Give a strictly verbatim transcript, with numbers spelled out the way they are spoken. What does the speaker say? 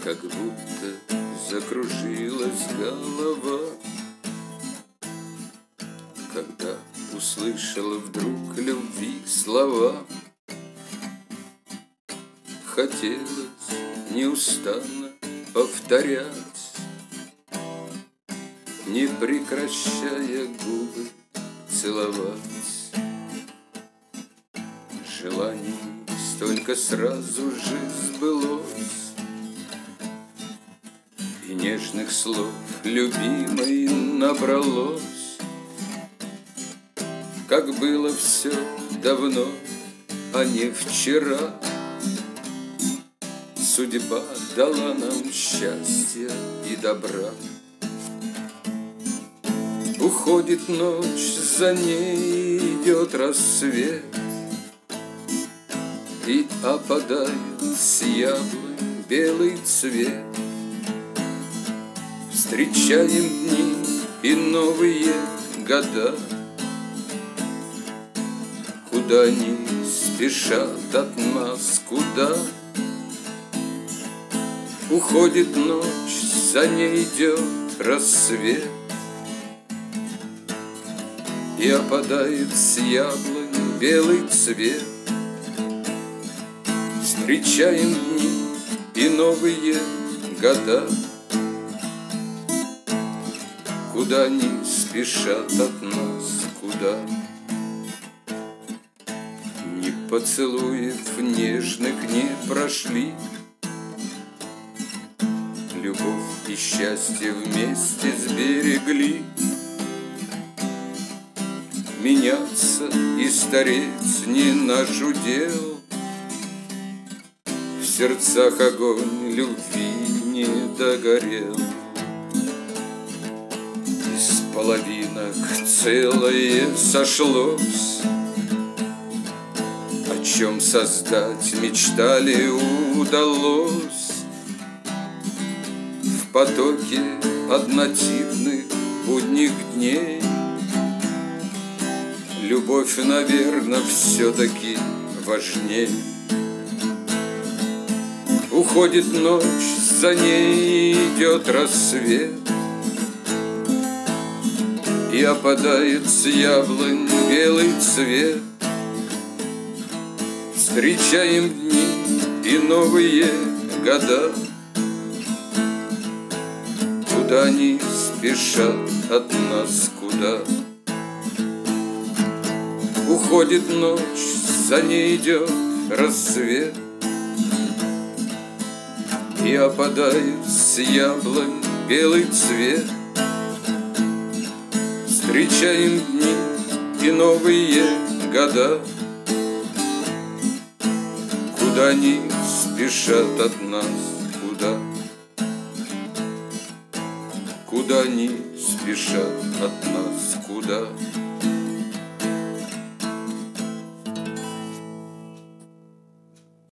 Как будто закружилась голова, когда услышала вдруг любви слова. Хотелось неустанно повторять, не прекращая губы целовать. Желаний столько сразу же сбылось, и нежных слов любимой набралось. Как было все давно, а не вчера, судьба дала нам счастья и добра. Уходит ночь, за ней идет рассвет, и опадает с яблонь белый цвет. Встречаем дни и новые года, куда они спешат от нас, куда. Уходит ночь, за ней идет рассвет, и опадает с яблонь белый цвет. Встречаем дни и новые года, куда они спешат от нас, куда. Ни поцелуев нежных не прошли, любовь и счастье вместе сберегли. Меняться и стареть не наш удел, в сердцах огонь любви не догорел. Из половинок целое сошлось, о чем создать мечтали удалось. В потоке однотипных будних дней любовь, наверно, все-таки важней. Уходит ночь, за ней идет рассвет, и опадает с яблонь белый цвет. Встречаем дни и новые года, куда они спешат от нас, куда. Уходит ночь, за ней идет рассвет, и опадает с яблонь белый цвет. Встречаем дни и новые года, куда они спешат от нас, куда. Куда они спешат от нас, куда.